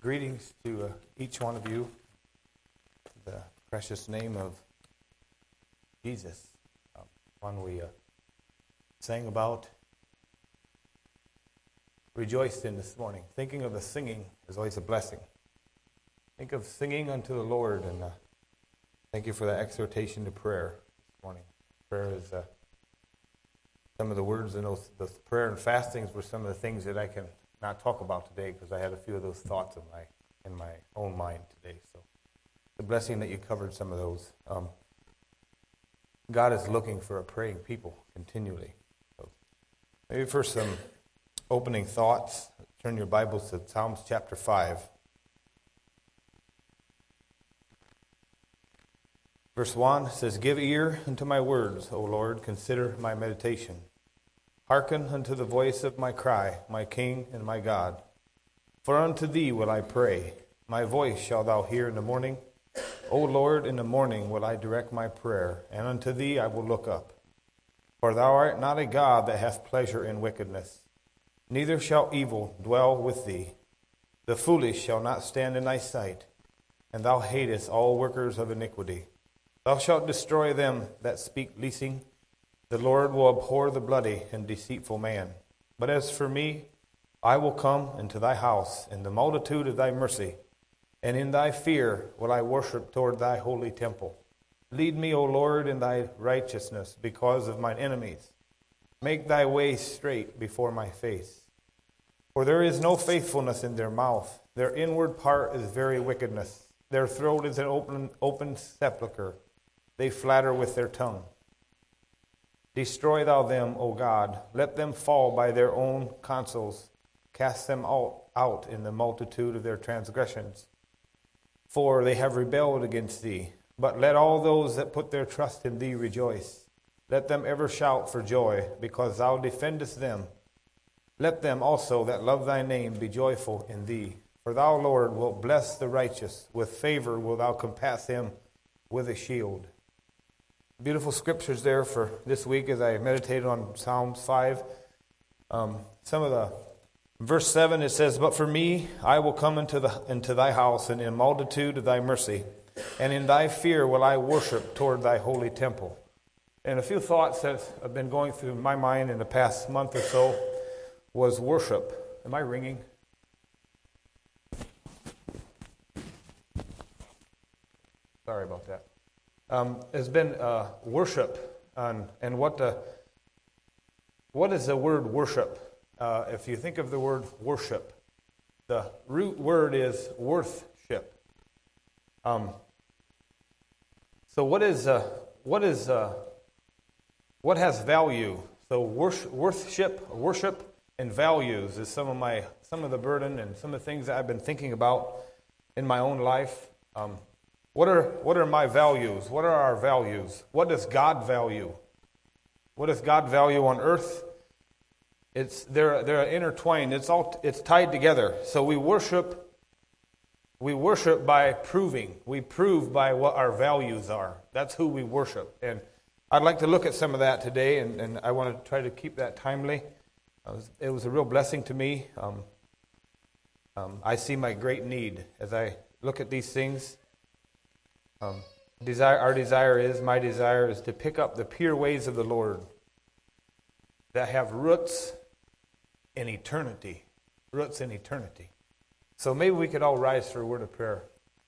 Greetings to each one of you, in the precious name of Jesus, one we sang about, rejoiced in this morning. Thinking of the singing is always a blessing. Think of singing unto the Lord, and thank you for that exhortation to prayer this morning. Prayer is some of the words in those prayer and fastings were some of the things that I can not talk about today because I had a few of those thoughts in my own mind today. So it's a blessing that you covered some of those. God is looking for a praying people continually. So maybe for some opening thoughts, turn your Bibles to Psalms chapter 5. Verse 1 says, "Give ear unto my words, O Lord, consider my meditation. Hearken unto the voice of my cry, my King and my God. For unto thee will I pray. My voice shalt thou hear in the morning. O Lord, in the morning will I direct my prayer, and unto thee I will look up. For thou art not a God that hath pleasure in wickedness, neither shall evil dwell with thee. The foolish shall not stand in thy sight, and thou hatest all workers of iniquity. Thou shalt destroy them that speak leasing. The Lord will abhor the bloody and deceitful man. But as for me, I will come into thy house in the multitude of thy mercy, and in thy fear will I worship toward thy holy temple. Lead me, O Lord, in thy righteousness because of mine enemies. Make thy way straight before my face. For there is no faithfulness in their mouth. Their inward part is very wickedness. Their throat is an open sepulchre. They flatter with their tongue. Destroy thou them, O God. Let them fall by their own counsels. Cast them out in the multitude of their transgressions. For they have rebelled against thee. But let all those that put their trust in thee rejoice. Let them ever shout for joy, because thou defendest them. Let them also that love thy name be joyful in thee. For thou, Lord, wilt bless the righteous. With favor wilt thou compass him with a shield." Beautiful scriptures there for this week as I meditated on Psalms 5. Some of the verse 7, it says, "But for me, I will come into thy house, and in multitude of thy mercy, and in thy fear will I worship toward thy holy temple." And a few thoughts that have been going through my mind in the past month or so was worship. Am I ringing? Sorry about that. Has been worship, and what is the word worship? If you think of the word worship, the root word is worthship. So what has value? So worship, and values is some of the burden and some of the things that I've been thinking about in my own life. What are my values? What are our values? What does God value? What does God value on earth? They're intertwined. It's tied together. So we worship by proving. We prove by what our values are. That's who we worship. And I'd like to look at some of that today, and I want to try to keep that timely. It was a real blessing to me. I see my great need as I look at these things. My desire is to pick up the pure ways of the Lord that have roots in eternity. Roots in eternity. So maybe we could all rise for a word of prayer.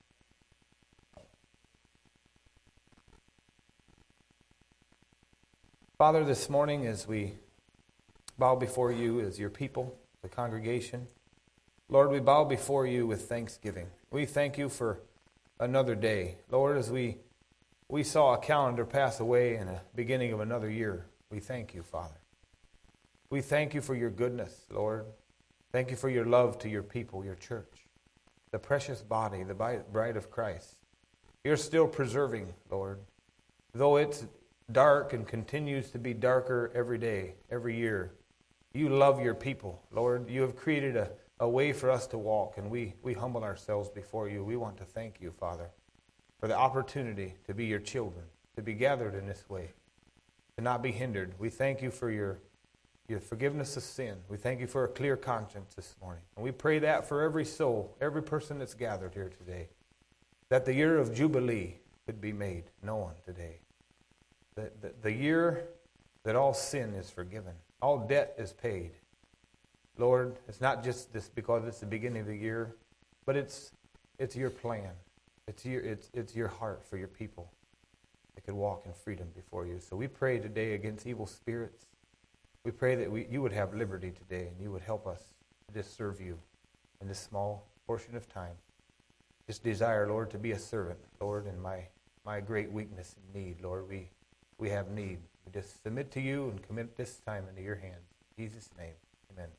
Father, this morning as we bow before you as your people, the congregation, Lord, we bow before you with thanksgiving. We thank you for another day. Lord, as we saw a calendar pass away in the beginning of another year, we thank you, Father. We thank you for your goodness, Lord. Thank you for your love to your people, your church, the precious body, the bride of Christ. You're still preserving, Lord. Though it's dark and continues to be darker every day, every year, you love your people, Lord. You have created a way for us to walk, and we humble ourselves before you. We want to thank you, Father, for the opportunity to be your children, to be gathered in this way, to not be hindered. We thank you for your your forgiveness of sin. We thank you for a clear conscience this morning. And we pray that for every soul, every person that's gathered here today, that the year of Jubilee could be made known today. The year that all sin is forgiven, all debt is paid. Lord, it's not just this because it's the beginning of the year, but it's your plan. It's your heart for your people. They could walk in freedom before you. So we pray today against evil spirits. We pray that you would have liberty today and you would help us to just serve you in this small portion of time. Just desire, Lord, to be a servant, Lord, in my great weakness and need, Lord. We have need. We just submit to you and commit this time into your hands. In Jesus' name, amen.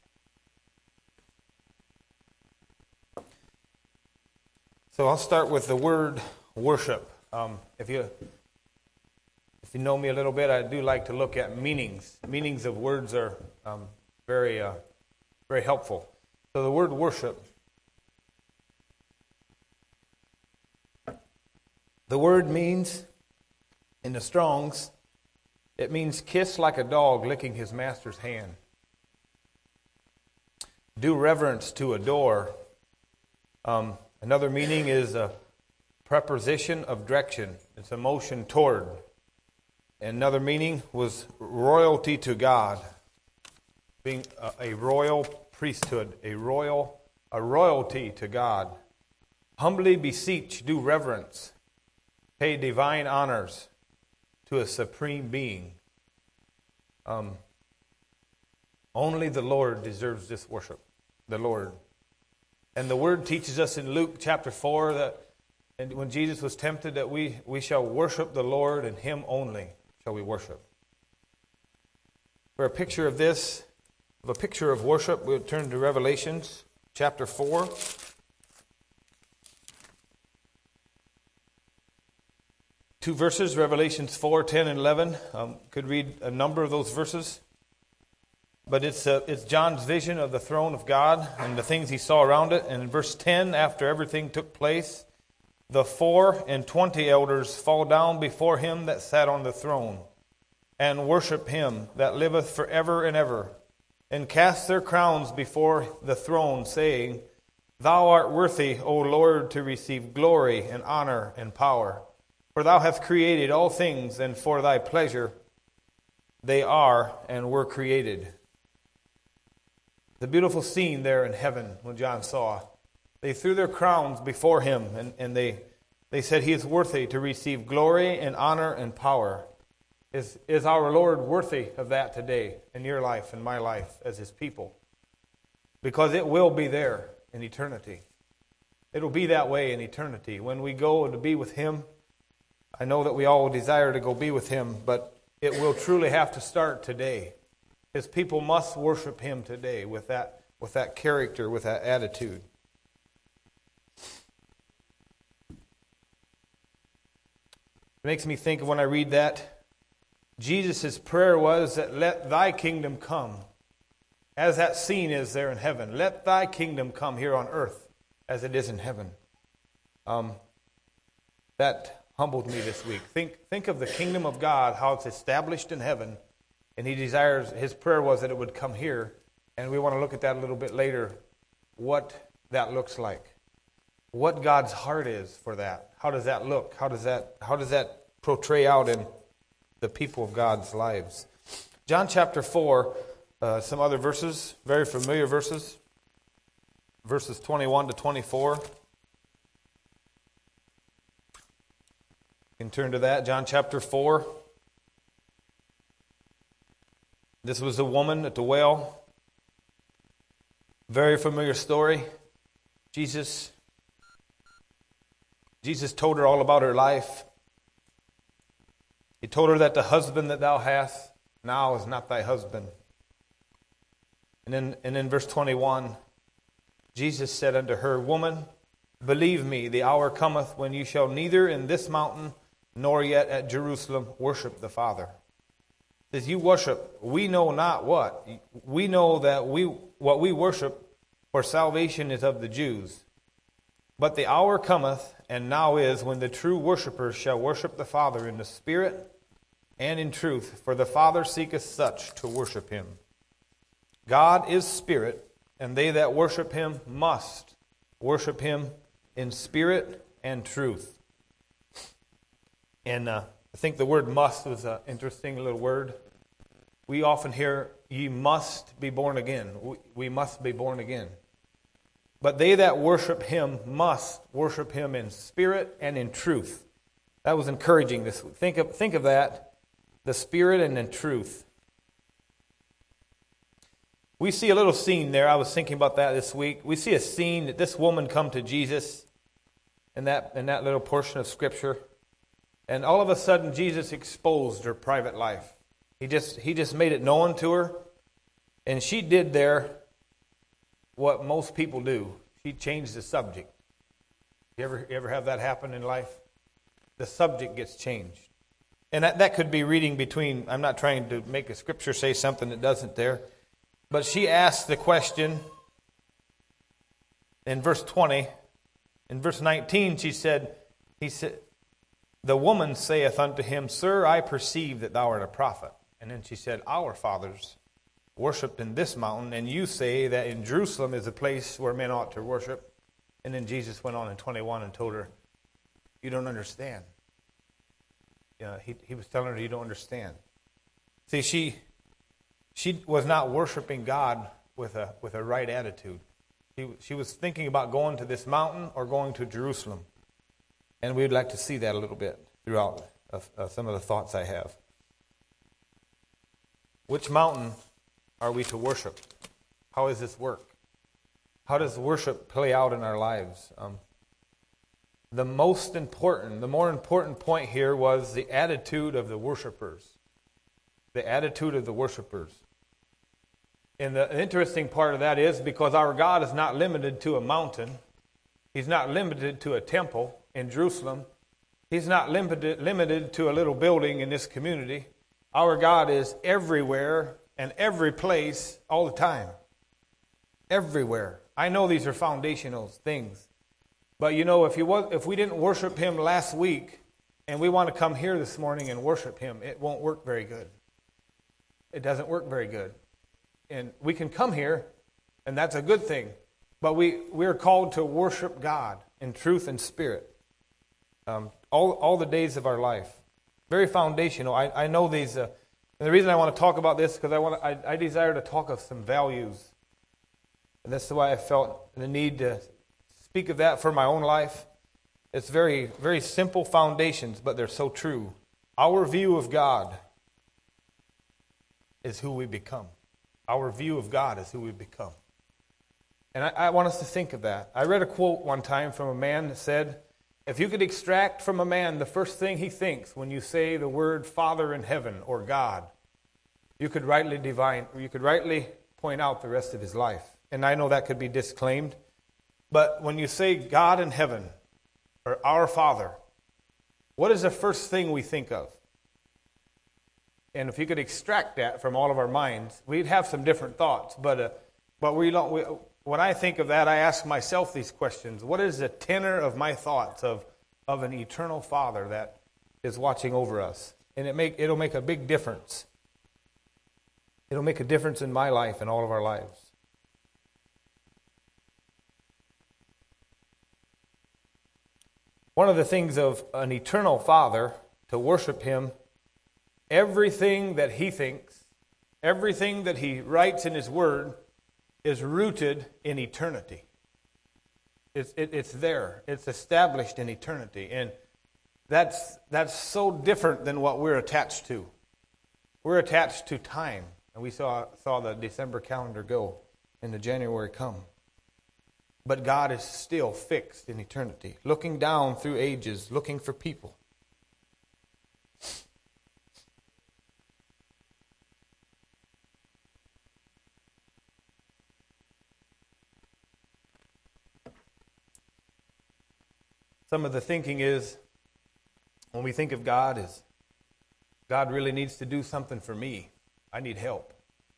So I'll start with the word worship. If you know me a little bit, I do like to look at meanings. Meanings of words are very helpful. So the word worship, the word means, in the Strong's, it means kiss like a dog licking his master's hand. Do reverence, to adore. Another meaning is a preposition of direction. It's a motion toward. Another meaning was royalty to God, being a royal priesthood, a royalty to God. Humbly beseech, do reverence, pay divine honors to a supreme being. Only the Lord deserves this worship, the Lord. And the Word teaches us in Luke chapter 4 that when Jesus was tempted that we shall worship the Lord and Him only shall we worship. For a picture of this, a picture of worship, we'll turn to Revelations chapter 4. Two verses, Revelations 4, 10 and 11. Could read a number of those verses. But it's John's vision of the throne of God and the things he saw around it. And in verse 10, after everything took place, the 24 elders fall down before him that sat on the throne, and worship him that liveth forever and ever, and cast their crowns before the throne, saying, Thou art worthy, O Lord, to receive glory and honor and power. For thou hast created all things, and for thy pleasure they are and were created. The beautiful scene there in heaven when John saw. They threw their crowns before him, and they said he is worthy to receive glory and honor and power. Is our Lord worthy of that today in your life and my life as his people? Because it will be there in eternity. It will be that way in eternity. When we go to be with him, I know that we all desire to go be with him, but it will truly have to start today. His people must worship him today with that character, with that attitude. It makes me think of when I read that, Jesus' prayer was that let thy kingdom come, as that scene is there in heaven. Let thy kingdom come here on earth as it is in heaven. That humbled me this week. Think of the kingdom of God, how it's established in heaven. And his prayer was that it would come here. And we want to look at that a little bit later, what that looks like. What God's heart is for that. How does that look? How does that portray out in the people of God's lives? John chapter 4, some other verses, very familiar verses. Verses 21 to 24. You can turn to that. John chapter 4. This was the woman at the well. Very familiar story. Jesus told her all about her life. He told her that the husband that thou hast now is not thy husband. And in verse 21, Jesus said unto her, Woman, believe me, the hour cometh when you shall neither in this mountain nor yet at Jerusalem worship the Father. As you worship, we know not what. We know that what we worship for salvation is of the Jews. But the hour cometh, and now is, when the true worshipers shall worship the Father in the Spirit and in truth, for the Father seeketh such to worship him. God is spirit, and they that worship him must worship him in spirit and truth. And I think the word must was an interesting little word. We often hear, ye must be born again. We must be born again. But they that worship him must worship him in spirit and in truth. That was encouraging this week. Think of that, the spirit and in truth. We see a little scene there. I was thinking about that this week. We see a scene that this woman come to Jesus in that little portion of Scripture. And all of a sudden, Jesus exposed her private life. He just made it known to her. And she did there what most people do. She changed the subject. You ever have that happen in life? The subject gets changed. And that could be reading between, I'm not trying to make a scripture say something that doesn't there. But she asked the question in verse 20. In verse 19, he said, the woman saith unto him, Sir, I perceive that thou art a prophet. And then she said, Our fathers worshipped in this mountain, and you say that in Jerusalem is a place where men ought to worship. And then Jesus went on in 21 and told her, you don't understand. He was telling her, you don't understand. See, she was not worshiping God with a right attitude. She was thinking about going to this mountain or going to Jerusalem. And we'd like to see that a little bit throughout some of the thoughts I have. Which mountain are we to worship? How does this work? How does worship play out in our lives? The more important point here was the attitude of the worshipers. The attitude of the worshipers. And the interesting part of that is because our God is not limited to a mountain. He's not limited to a temple in Jerusalem. He's not limited to a little building in this community. Our God is everywhere and every place all the time. Everywhere. I know these are foundational things. But if we didn't worship him last week and we want to come here this morning and worship him, it won't work very good. It doesn't work very good. And we can come here, and that's a good thing. But we're called to worship God in truth and spirit all the days of our life. Very foundational. I know these. And the reason I want to talk about this is because I desire to talk of some values. And that's why I felt the need to speak of that for my own life. It's very, very simple foundations, but they're so true. Our view of God is who we become. Our view of God is who we become. And I want us to think of that. I read a quote one time from a man that said, if you could extract from a man the first thing he thinks when you say the word Father in heaven or God, you could rightly point out the rest of his life. And I know that could be disclaimed. But when you say God in heaven or our Father, what is the first thing we think of? And if you could extract that from all of our minds, we'd have some different thoughts. But when I think of that, I ask myself these questions. What is the tenor of my thoughts of an eternal Father that is watching over us? And it'll make a big difference. It'll make a difference in my life and all of our lives. One of the things of an eternal Father, to worship him, everything that he thinks, everything that he writes in his word is rooted in eternity. It's there. It's established in eternity. And that's so different than what we're attached to. We're attached to time. And we saw the December calendar go and the January come. But God is still fixed in eternity, looking down through ages, looking for people. Some of the thinking is, when we think of God, is God really needs to do something for me. I need help.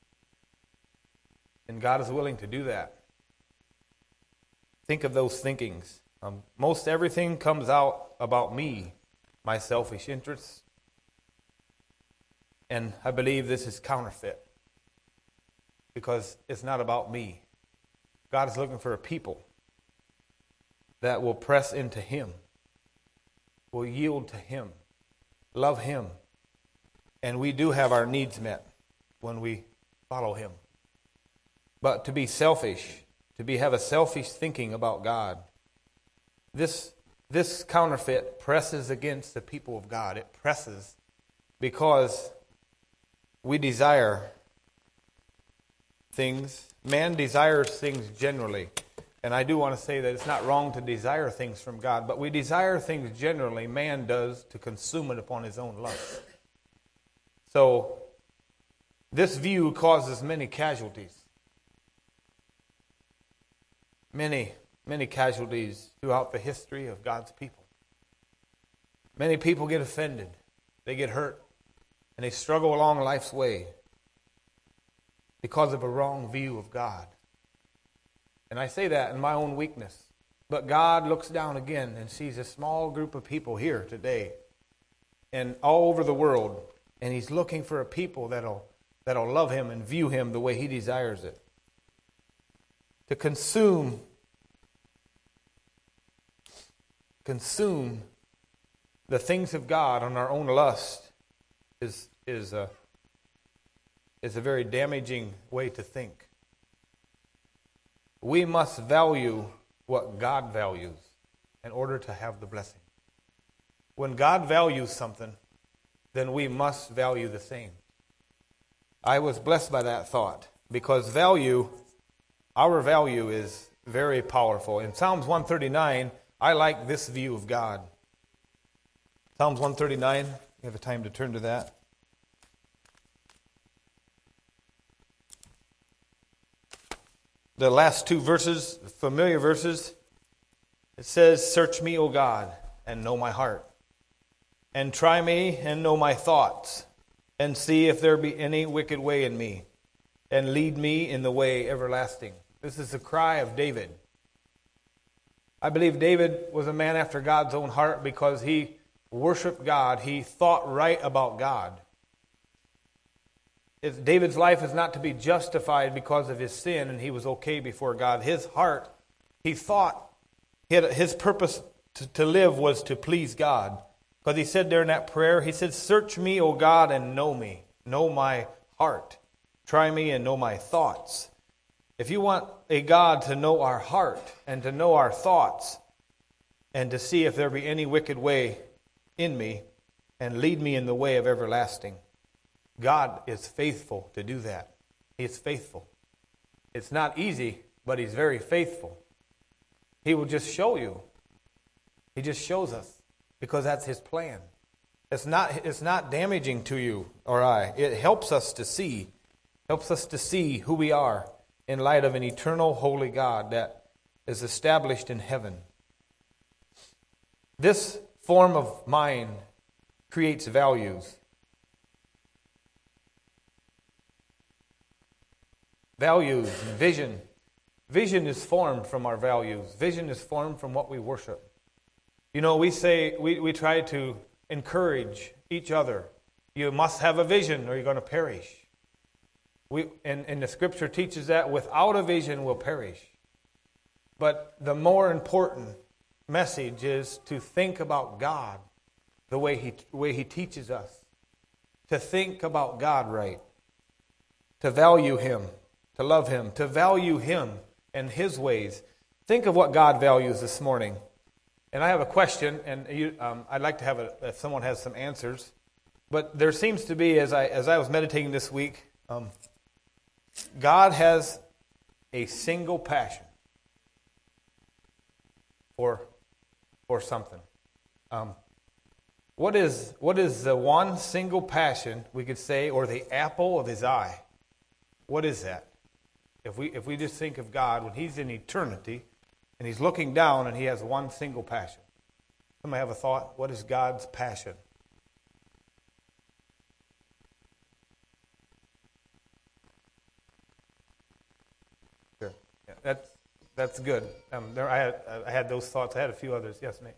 And God is willing to do that. Think of those thinkings. Most everything comes out about me, my selfish interests. And I believe this is counterfeit. because it's not about me. God is looking for a people that will press into Him, will yield to Him, love Him. And we do have our needs met when we follow Him. But to be selfish, have a selfish thinking about God, this counterfeit presses against the people of God. It presses because we desire things. Man desires things generally. And I do want to say that it's not wrong to desire things from God, but we desire things generally, man does, to consume it upon his own lust. So, this view causes many casualties. Many casualties throughout the history of God's people. Many people get offended. They get hurt. And they struggle along life's way because of a wrong view of God. And I say that in my own weakness. But God looks down again and sees a small group of people here today and all over the world. And He's looking for a people that'll love Him and view Him the way He desires it. To consume the things of God on our own lust is a very damaging way to think. We must value what God values in order to have the blessing. When God values something, then we must value the same. I was blessed by that thought because our value is very powerful. In Psalms 139, I like this view of God. Psalms 139, you have a time to turn to that. The last two verses, familiar verses, it says, "Search me, O God, and know my heart. And try me and know my thoughts. And see if there be any wicked way in me. And lead me in the way everlasting." This is the cry of David. I believe David was a man after God's own heart because he worshiped God. He thought right about God. David's life is not to be justified because of his sin and he was okay before God. His heart, he thought, his purpose to live was to please God. Because he said there in that prayer, he said, "Search me, O God, and know me. Know my heart. Try me and know my thoughts." If you want a God to know our heart and to know our thoughts and to see if there be any wicked way in me and lead me in the way of everlasting, God is faithful to do that. He is faithful. It's not easy, but He's very faithful. He will just show you. He just shows us because that's His plan. It's not damaging to you or I. It helps us to see who we are in light of an eternal holy God that is established in heaven. This form of mind creates values. Values and vision. Vision is formed from our values. Vision is formed from what we worship. You know, we try to encourage each other. You must have a vision or you're going to perish. And the Scripture teaches that without a vision we'll perish. But the more important message is to think about God the way He teaches us. To think about God right. To value Him. To love Him. To value Him and His ways. Think of what God values this morning. And I have a question, and I'd like to have if someone has some answers. But there seems to be, as I was meditating this week, God has a single passion for something. What is the one single passion we could say, or the apple of His eye? What is that? If we just think of God when He's in eternity and He's looking down and He has one single passion. Somebody have a thought? What is God's passion? Sure. Yeah, that's good. I had those thoughts. I had a few others. Yes, Nate.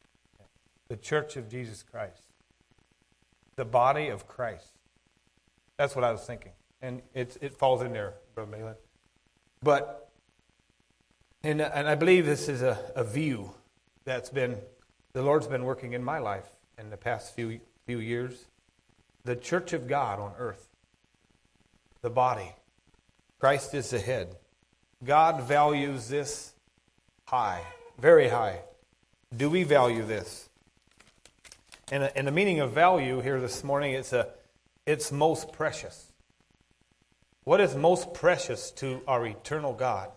The Church of Jesus Christ. The body of Christ. That's what I was thinking. And it falls in there, Brother Malin. But, and I believe this is a view that's been, the Lord's been working in my life in the past few years. The church of God on earth, the body, Christ is the head. God values this high, very high. Do we value this? And the meaning of value here this morning, it's most precious. What is most precious to our eternal God?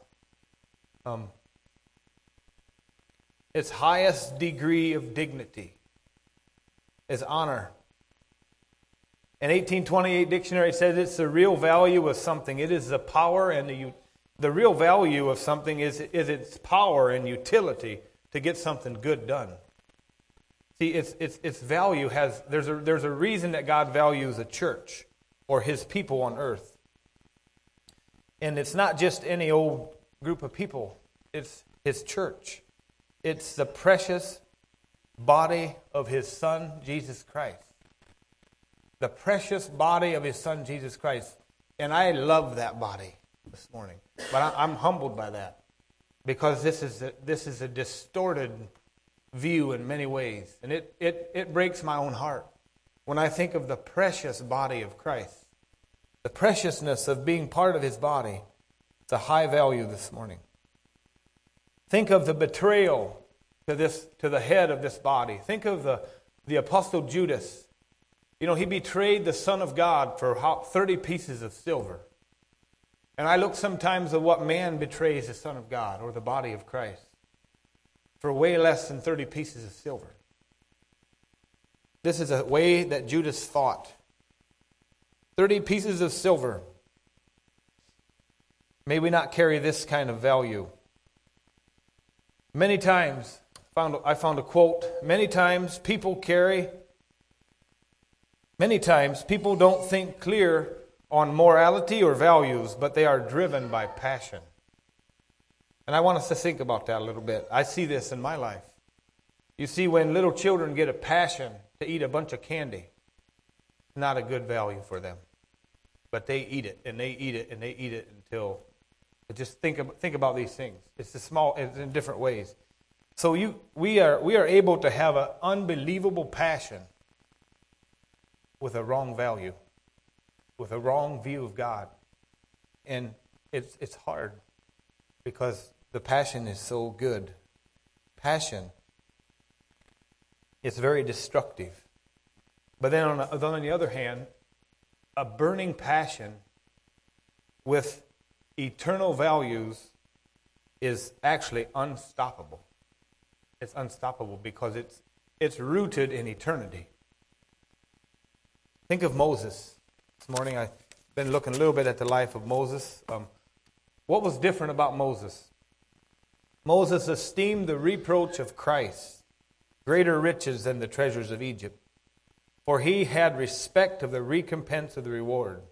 Its highest degree of dignity is honor. An 1828 dictionary says it's the real value of something. It is the power and the real value of something is its power and utility to get something good done. See, its value has there's a reason that God values a church or His people on earth. And it's not just any old group of people. It's His church. It's the precious body of His Son, Jesus Christ. The precious body of His Son, Jesus Christ. And I love that body this morning. But I'm humbled by that. Because this is a distorted view in many ways. And it breaks my own heart when I think of the precious body of Christ. The preciousness of being part of His body. It's a high value this morning. Think of the betrayal to the head of this body. Think of the Apostle Judas. You know, he betrayed the Son of God for 30 pieces of silver. And I look sometimes at what man betrays the Son of God or the body of Christ for way less than 30 pieces of silver. This is a way that Judas thought. 30 pieces of silver. May we not carry this kind of value. Many times, I found a quote, many times people don't think clear on morality or values, but they are driven by passion. And I want us to think about that a little bit. I see this in my life. You see, when little children get a passion to eat a bunch of candy, not a good value for them. But they eat it, and they eat it, and they eat it until... Just think about these things. It's in different ways. So we are able to have an unbelievable passion with a wrong value, with a wrong view of God. And it's hard because the passion is so good. Passion is very destructive. But then on the other hand, a burning passion with eternal values is actually unstoppable. It's unstoppable because it's rooted in eternity. Think of Moses. This morning I've been looking a little bit at the life of Moses. What was different about Moses? Moses esteemed the reproach of Christ greater riches than the treasures of Egypt, for he had respect of the recompense of the reward.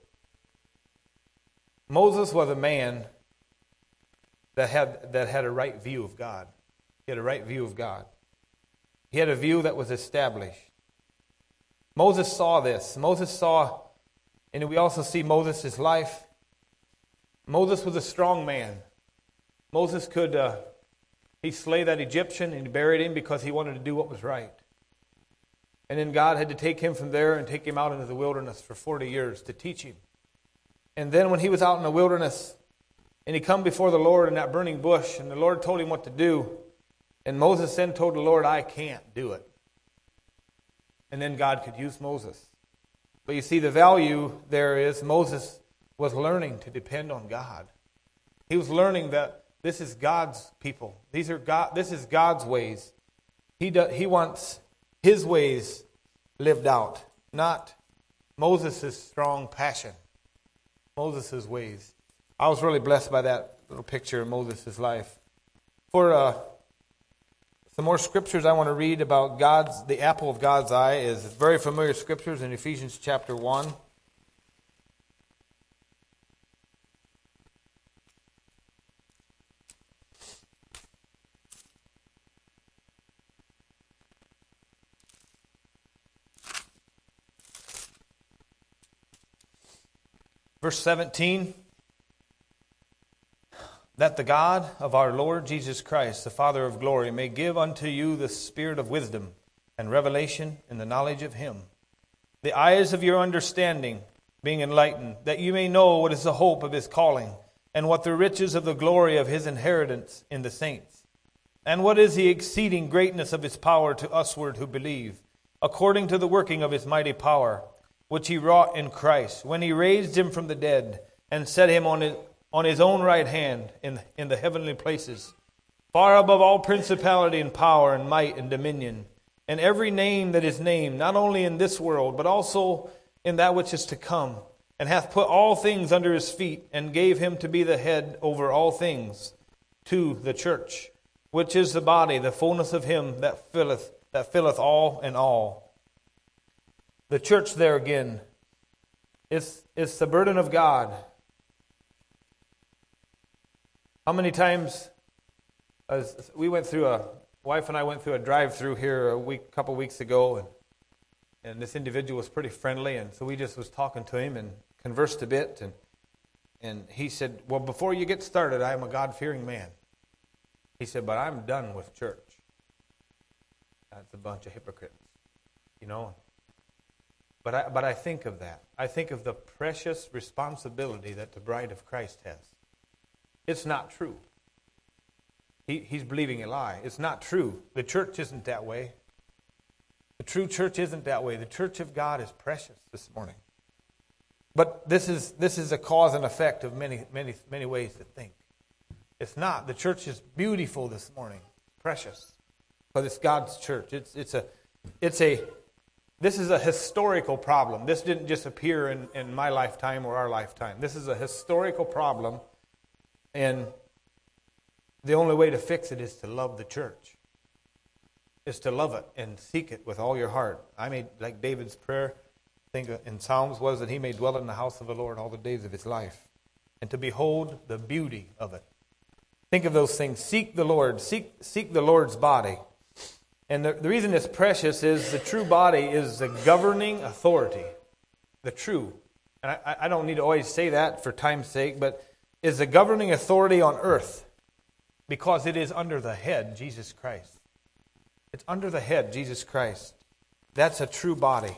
Moses was a man that had a right view of God. He had a right view of God. He had a view that was established. Moses saw this. Moses saw, and we also see Moses' life. Moses was a strong man. Moses he slay that Egyptian and he buried him because he wanted to do what was right. And then God had to take him from there and take him out into the wilderness for 40 years to teach him. And then when he was out in the wilderness, and he come before the Lord in that burning bush, and the Lord told him what to do, and Moses then told the Lord, I can't do it. And then God could use Moses. But you see, the value there is Moses was learning to depend on God. He was learning that this is God's people. This is God's ways. He wants His ways lived out, not Moses' strong passion. Moses' ways. I was really blessed by that little picture of Moses' life. For some more scriptures I want to read about the apple of God's eye is very familiar scriptures in Ephesians chapter 1. Verse 17, that the God of our Lord Jesus Christ, the Father of glory, may give unto you the spirit of wisdom and revelation in the knowledge of Him, the eyes of your understanding being enlightened, that you may know what is the hope of His calling, and what the riches of the glory of His inheritance in the saints, and what is the exceeding greatness of His power to usward who believe, according to the working of His mighty power, which He wrought in Christ, when He raised Him from the dead, and set Him on His own right hand in the heavenly places, far above all principality and power and might and dominion, and every name that is named, not only in this world, but also in that which is to come, and hath put all things under His feet, and gave Him to be the head over all things to the church, which is the body, the fullness of Him that filleth all in all. The church there again, it's the burden of God. How many times, wife and I went through a drive-through here a couple weeks ago, and this individual was pretty friendly, and so we just was talking to him and conversed a bit, and he said, well, before you get started, I am a God-fearing man. He said, but I'm done with church. That's a bunch of hypocrites, you know. But I think of that. I think of the precious responsibility that the bride of Christ has. It's not true. He's believing a lie. It's not true. The church isn't that way. The true church isn't that way. The church of God is precious this morning. But this is a cause and effect of many ways to think. It's not. The church is beautiful this morning, precious, but it's God's church. This is a historical problem. This didn't just appear in my lifetime or our lifetime. This is a historical problem. And the only way to fix it is to love the church, is to love it and seek it with all your heart. Like David's prayer, I think in Psalms was that he may dwell in the house of the Lord all the days of his life, and to behold the beauty of it. Think of those things. Seek the Lord. Seek the Lord's body. And the reason it's precious is the true body is the governing authority. The true. And I don't need to always say that for time's sake, but is the governing authority on earth because it is under the head, Jesus Christ. It's under the head, Jesus Christ. That's a true body.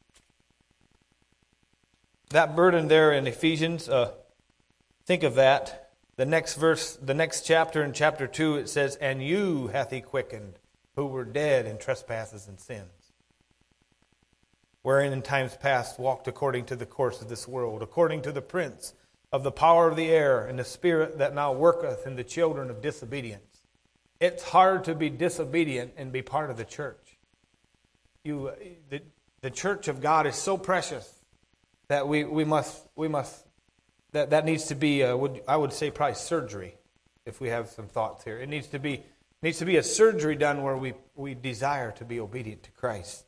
That burden there in Ephesians, think of that. The next verse, the next chapter, in chapter 2, it says, and you hath He quickened, who were dead in trespasses and sins, wherein in times past walked according to the course of this world, according to the prince of the power of the air, and the spirit that now worketh in the children of disobedience. It's hard to be disobedient and be part of the church. The church of God is so precious that we must that needs to be I would say probably surgery, if we have some thoughts here. It needs to be a surgery done where we desire to be obedient to Christ.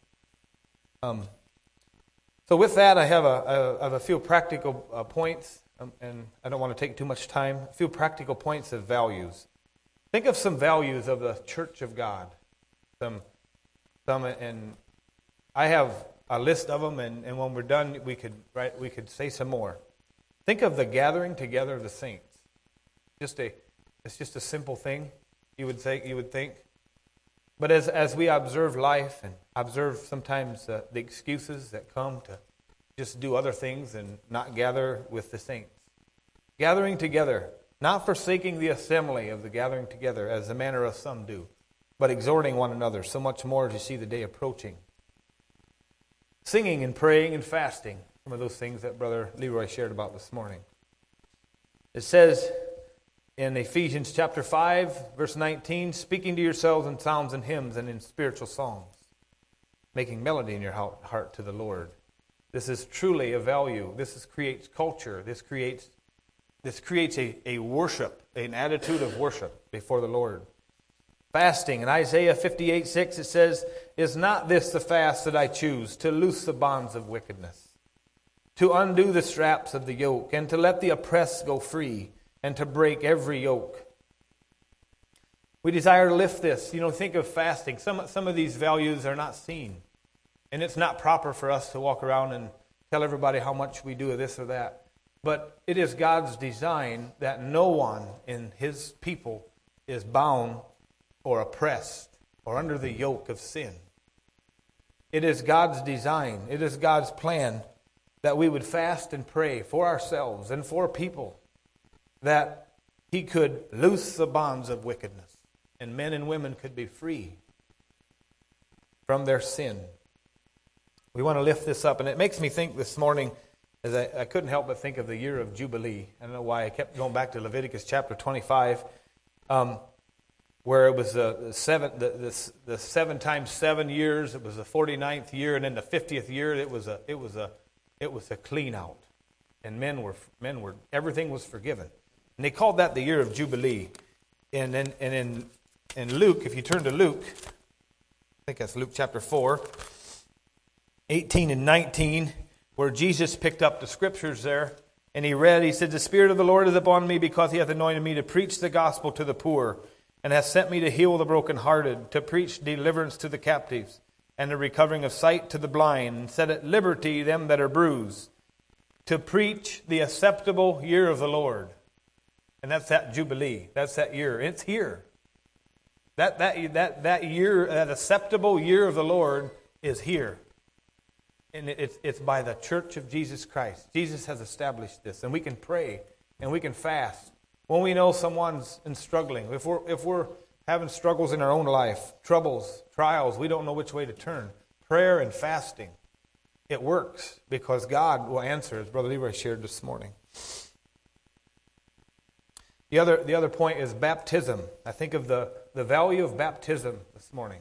So with that, I have a few practical points. And I don't want to take too much time. A few practical points of values. Think of some values of the church of God. Some, and I have a list of them. And when we're done, we could say some more. Think of the gathering together of the saints. It's just a simple thing. You would think. But as we observe life and observe sometimes the excuses that come to just do other things and not gather with the saints. Gathering together, not forsaking the assembly of the gathering together, as the manner of some do, but exhorting one another, so much more as you see the day approaching. Singing and praying and fasting, some of those things that Brother Leroy shared about this morning. It says in Ephesians chapter 5, verse 19, speaking to yourselves in psalms and hymns and in spiritual songs, making melody in your heart to the Lord. This is truly a value. This creates culture. This creates a worship, an attitude of worship before the Lord. Fasting. In Isaiah 58:6 it says, is not this the fast that I choose, to loose the bonds of wickedness, to undo the straps of the yoke, and to let the oppressed go free, and to break every yoke? We desire to lift this. Think of fasting. Some of these values are not seen. And it's not proper for us to walk around and tell everybody how much we do of this or that. But it is God's design that no one in His people is bound or oppressed or under the yoke of sin. It is God's design, it is God's plan that we would fast and pray for ourselves and for people, that He could loose the bonds of wickedness and men and women could be free from their sin. We want to lift this up, and it makes me think this morning, as I couldn't help but think of the year of Jubilee. I don't know why I kept going back to Leviticus chapter 25, where it was the 7 times 7 years. It was the 49th year, and then the 50th year it was a clean out, and men were everything was forgiven, and they called that the year of Jubilee. And in Luke, if you turn to Luke, I think that's Luke chapter 4, 18 and 19. Where Jesus picked up the scriptures there, and he said, "The Spirit of the Lord is upon me, because He hath anointed me to preach the gospel to the poor, and hath sent me to heal the brokenhearted, to preach deliverance to the captives, and the recovering of sight to the blind, and set at liberty them that are bruised, to preach the acceptable year of the Lord." And that's that Jubilee. That's that year. It's here. That year, that acceptable year of the Lord is here. And it's by the church of Jesus Christ. Jesus has established this. And we can pray and we can fast. When we know someone's struggling, if we're having struggles in our own life, troubles, trials, we don't know which way to turn. Prayer and fasting, it works because God will answer, as Brother Leroy shared this morning. The other point is baptism. I think of the value of baptism this morning.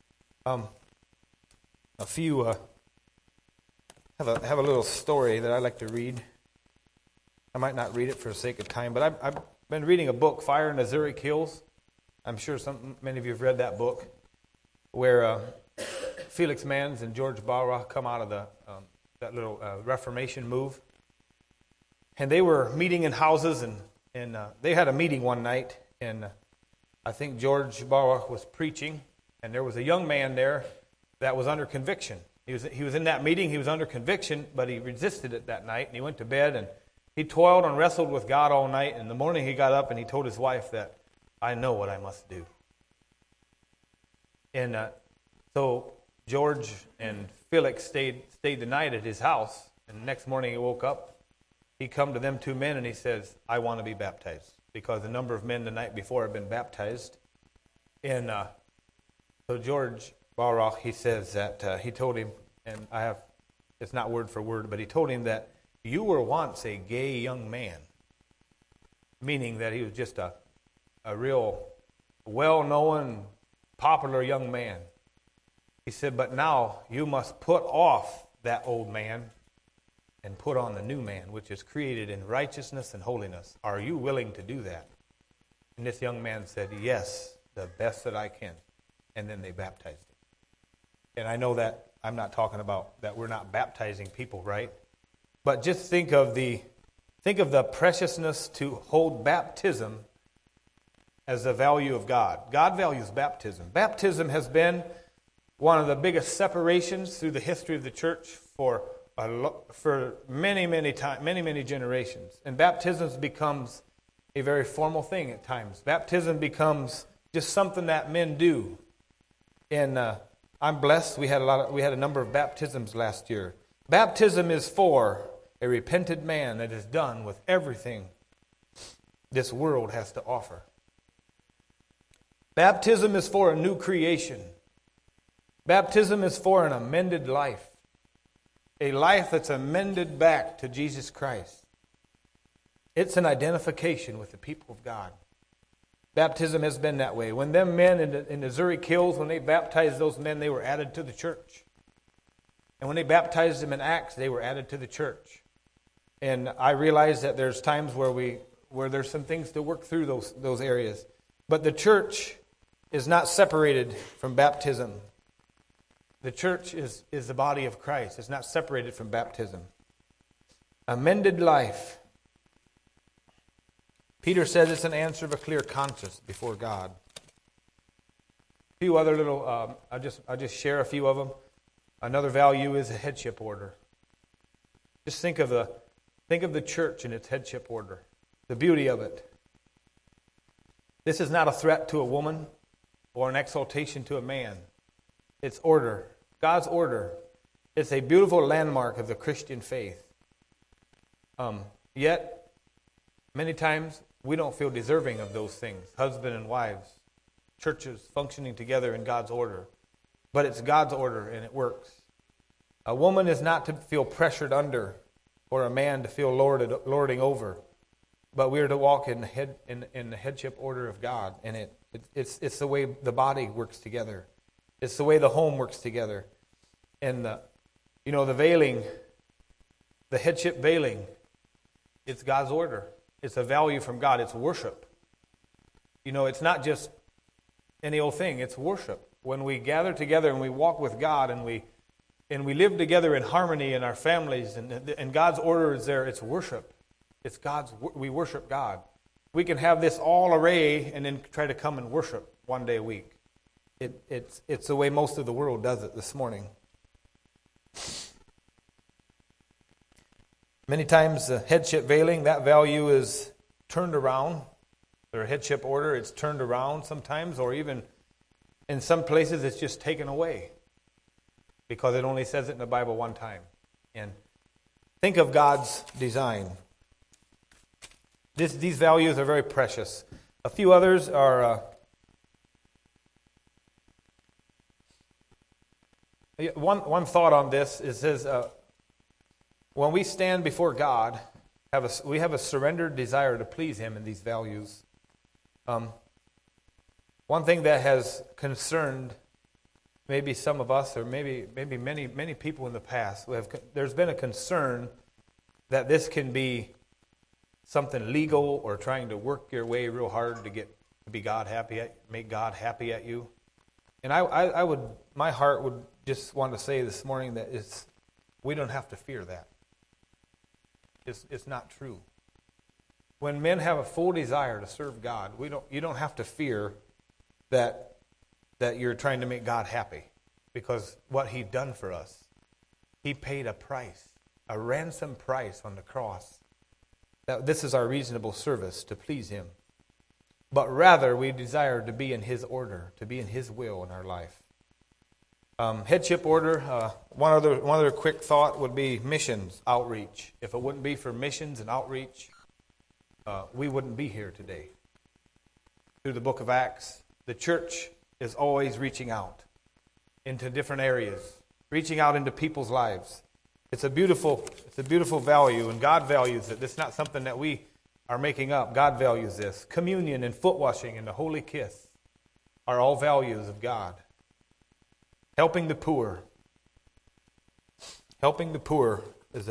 Have a little story that I like to read. I might not read it for the sake of time, but I've been reading a book, Fire in the Zurich Hills. I'm sure many of you have read that book, where Felix Manz and George Bauer come out of that little Reformation move. And they were meeting in houses, and they had a meeting one night, and I think George Bauer was preaching, and there was a young man there that was under conviction. He was in that meeting, he was under conviction, but he resisted it that night, and he went to bed, and he toiled and wrestled with God all night, and in the morning he got up and he told his wife that, "I know what I must do." And so George and Felix stayed the night at his house, and the next morning he woke up, he come to them two men, and he says, "I want to be baptized," because a number of men the night before had been baptized. And so George Bauer, he says that he told him, and it's not word for word, but he told him that you were once a gay young man, meaning that he was just a real well-known, popular young man. He said, but now you must put off that old man and put on the new man, which is created in righteousness and holiness. Are you willing to do that? And this young man said, yes, the best that I can. And then they baptized him. And I know that I'm not talking about that we're not baptizing people, right? But just think of the preciousness to hold baptism as the value of God. God values baptism. Baptism has been one of the biggest separations through the history of the church for many generations. And baptism becomes a very formal thing at times. Baptism becomes just something that men do. And I'm blessed. We had a number of baptisms last year. Baptism is for a repentant man that is done with everything this world has to offer. Baptism is for a new creation. Baptism is for an amended life. A life that's amended back to Jesus Christ. It's an identification with the people of God. Baptism has been that way. When them men in the Zurich Hills, when they baptized those men, they were added to the church. And when they baptized them in Acts, they were added to the church. And I realize that there's times where there's some things to work through those areas. But the church is not separated from baptism. The church is the body of Christ. It's not separated from baptism. Amended life. Peter says it's an answer of a clear conscience before God. A few other little, I'll just share a few of them. Another value is a headship order. Just think of the Think of the church and its headship order, the beauty of it. This is not a threat to a woman or an exaltation to a man. It's order, God's order. It's a beautiful landmark of the Christian faith. Yet, many times, we don't feel deserving of those things. Husband and wives, churches functioning together in God's order. But it's God's order, and it works. A woman is not to feel pressured under, or a man to feel lording over. But we are to walk in the headship order of God, and it's the way the body works together. It's the way the home works together. And the veiling, the headship veiling, it's God's order. It's a value from God. It's worship. It's not just any old thing. It's worship. When we gather together and we walk with God and we live together in harmony in our families, and God's order is there, it's worship. It's we worship God. We can have this all array and then try to come and worship one day a week. It's the way most of the world does it this morning. Many times the headship veiling, that value is turned around. Their headship order, it's turned around sometimes, or even in some places it's just taken away because it only says it in the Bible one time. And think of God's design. These values are very precious. A few others are... One thought on this is when we stand before God, we have a surrendered desire to please Him in these values. One thing that has concerned maybe some of us, or maybe many people in the past, there's been a concern that this can be something legal or trying to work your way real hard to be God happy, make God happy at you. And my heart would just want to say this morning that we don't have to fear that. It's not true. When men have a full desire to serve God, you don't have to fear that you're trying to make God happy, because what He done for us, He paid a price, a ransom price on the cross. That this is our reasonable service to please Him. But rather, we desire to be in His order, to be in His will in our life. Headship order, one other quick thought would be missions, outreach. If it wouldn't be for missions and outreach, we wouldn't be here today. Through the book of Acts, the church is always reaching out into different areas, reaching out into people's lives. It's a beautiful value, and God values it. It's not something that we are making up. God values this. Communion and foot washing and the holy kiss are all values of God. Helping the poor. Helping the poor is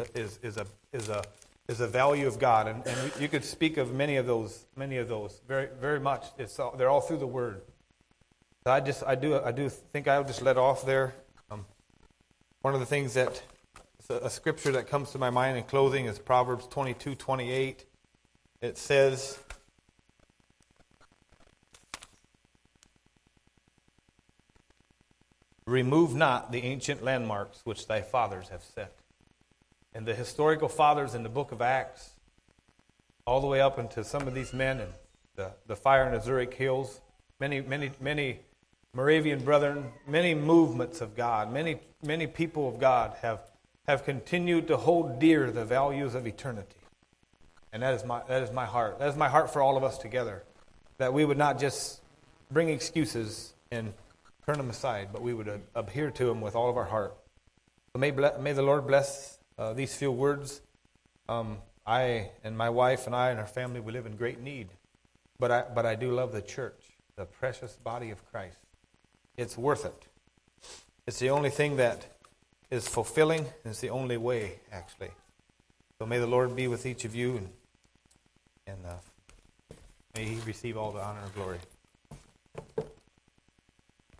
a value of God, and you could speak of many of those very very much. They're all through the Word. So I do think I'll just let off there. One of the things that a scripture that comes to my mind in closing is Proverbs 22:28. It says, "Remove not the ancient landmarks which thy fathers have set." And the historical fathers in the book of Acts, all the way up into some of these men and the fire in the Zurich Hills, many Moravian brethren, many movements of God, many people of God have continued to hold dear the values of eternity. And that is my heart. That is my heart for all of us together, that we would not just bring excuses and turn them aside, but we would adhere to them with all of our heart. So may the Lord bless these few words. I and my wife and I and our family, we live in great need. But I do love the church, the precious body of Christ. It's worth it. It's the only thing that is fulfilling, and it's the only way, actually. So may the Lord be with each of you, and may He receive all the honor and glory.